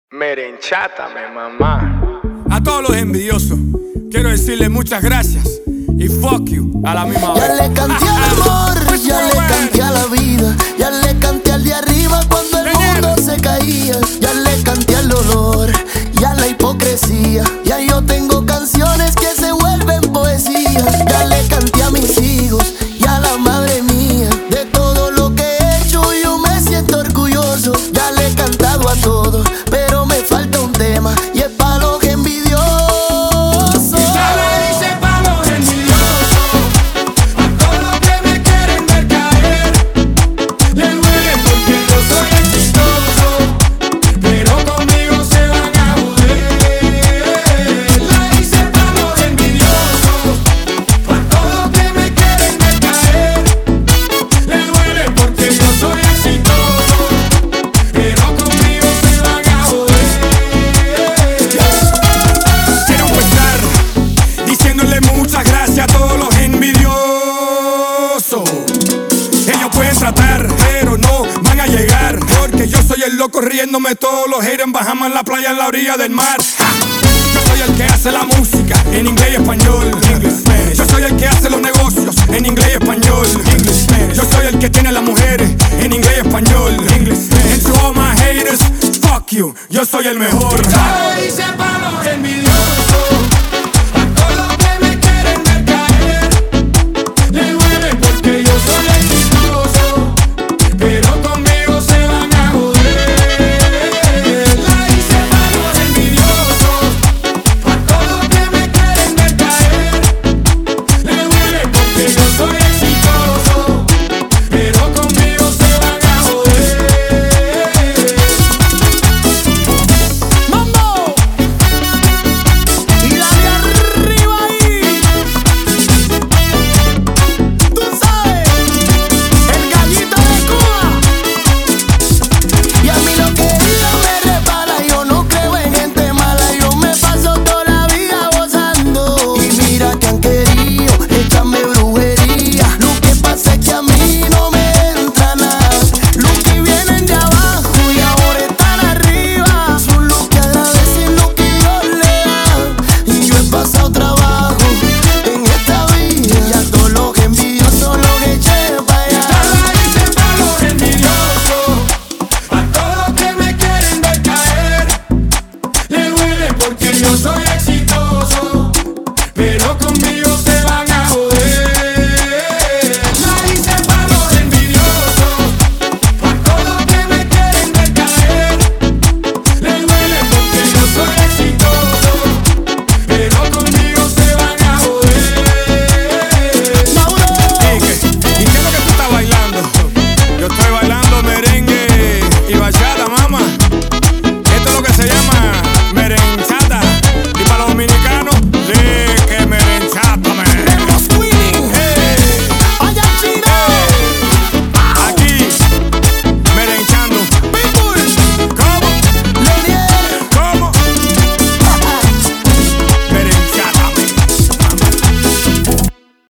Merenchátame, mamá. A todos los envidiosos, quiero decirles muchas gracias y fuck you a la misma vez. Ya le canté al amor, ya le canté a la vida, ya le canté al de arriba cuando el mundo se caía. Ya le canté al dolor y a la hipocresía. Ya yo tengo canciones que se vuelven poesía. Ya le canté a mis hijos y a la madre mía. De todo lo que he hecho yo me siento orgulloso. Ya le he cantado a todos, pero me falta un tema y es pa' los envidiosos. Muchas gracias a todos los envidiosos. Ellos pueden tratar, pero no van a llegar, porque yo soy el loco riéndome todos los haters en Bahamas, en la playa, en la orilla del mar. Yo soy el que hace la música en inglés y español. Yo soy el que hace los negocios en inglés y español. Yo soy el que tiene las mujeres en inglés y español. And to all my haters, fuck you, yo soy el mejor.